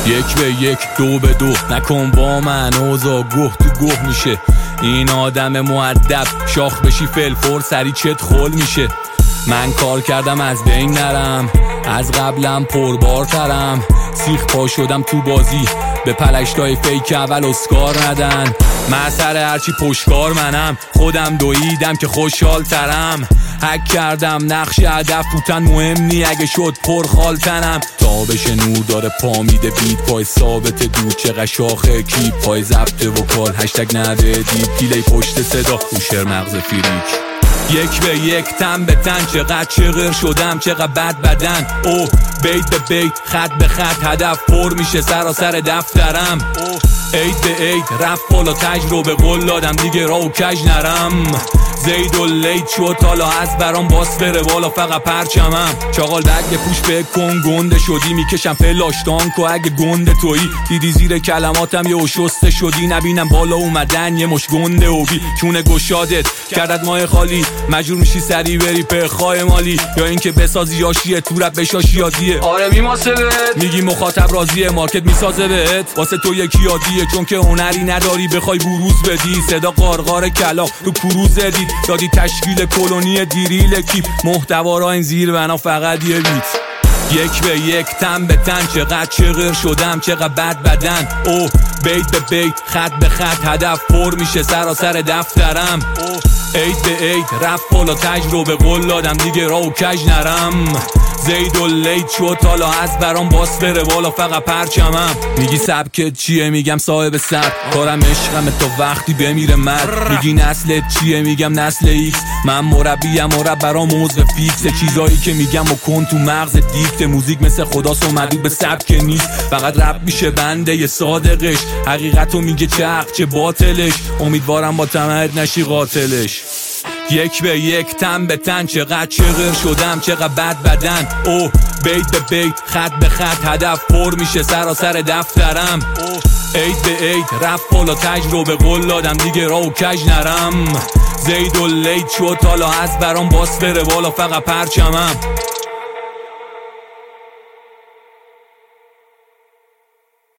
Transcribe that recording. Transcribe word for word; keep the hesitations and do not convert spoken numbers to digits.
یک به یک دو به دو نکن با من اوضاع گوه تو گوه میشه. این آدم مؤدب شاخ بشی فلفور سری چت خول میشه. من کار کردم از بین نرم، از قبلم پربارترم. سیخ پا شدم تو بازی به پلشتای فیک اول اسکار ندن. من سر هرچی پشکار منم، خودم دویدم که خوشحال ترم. حک کردم نقش هدف بودن مهم نی اگه شد پرخالتنم. تابش نور داره پا میده بیت پای ثابت دود چقدر شاخه کیپ پای ضبط وکال هشتگ نده دیپ پیلی پشت صدا هوشر مغز فریک. یک به یک تن به تن چقدر چغر شدم چقدر بد بدن. اوه بیت به بیت خط به خط هدف پر میشه سراسر دفترم. اوه عید به عید رفت بالا تجربه قول دادم دیگه راو کج نرم. زید و لید شد حالا از برام باس بره بالا فقط پرچمم. چاقال بگ پوش بکن گنده شدی میکشم فلاش تانکو اگه گنده تویی. دیدی زیر کلماتم یه شسته شدی نبینم بالا اومدن یه مش گنده و بی چونه گشادت کردت ماه خالی. مجبور میشی سری بری پخای مالی یا اینکه بسازی یاشیه تو رب بشاشی یادیه. آره میماسه بهت میگی مخاطب راضیه مارکت میسازه بهت واسه تو یکی عادیه چون که هنری نداری بخوای بروز بدی. صدا قارقار کلا تو کروز دید دادی تشکیل کلونی دیریل کیپ محتوا را این زیر بنا فقط یه بیت. یک به یک تن به تن چقدر چغر شدم چقدر بد بدن. اوه بیت به بیت خط به خط هدف پر میشه سراسر دفترم. اوه عید به عید رفت بالا تجربه قول دادم دیگه راو کج نرم. زید و لید شد حالا از برام باس بره بالا فقط پرچمم. میگی سبکت چیه میگم صاحب سر کارم عشقمه تا وقتی بمیره مرد. میگی نسلت چیه میگم نسل ایکس. من مربیم مرب برام موضوع فیکسه. چیزایی که میگم و کن تو مغز دیکت. موزیک مثل خداست و مدود به سبک نیست فقط رپ میشه بنده یه صادقش. حقیقتو میگه چه چه باطلش امیدوارم با تمهد نشی قاتلش. یک به یک تن به تن چقدر چغر شدم چقدر بد بدن. اوه بیت به بیت خط به خط هدف پر میشه سراسر دفترم. اوه عید به عید رفت بالا تجربه قول دادم دیگه راو کج نرم. زید و لید شد حالا از برام باس بره بالا فقط پرچمم.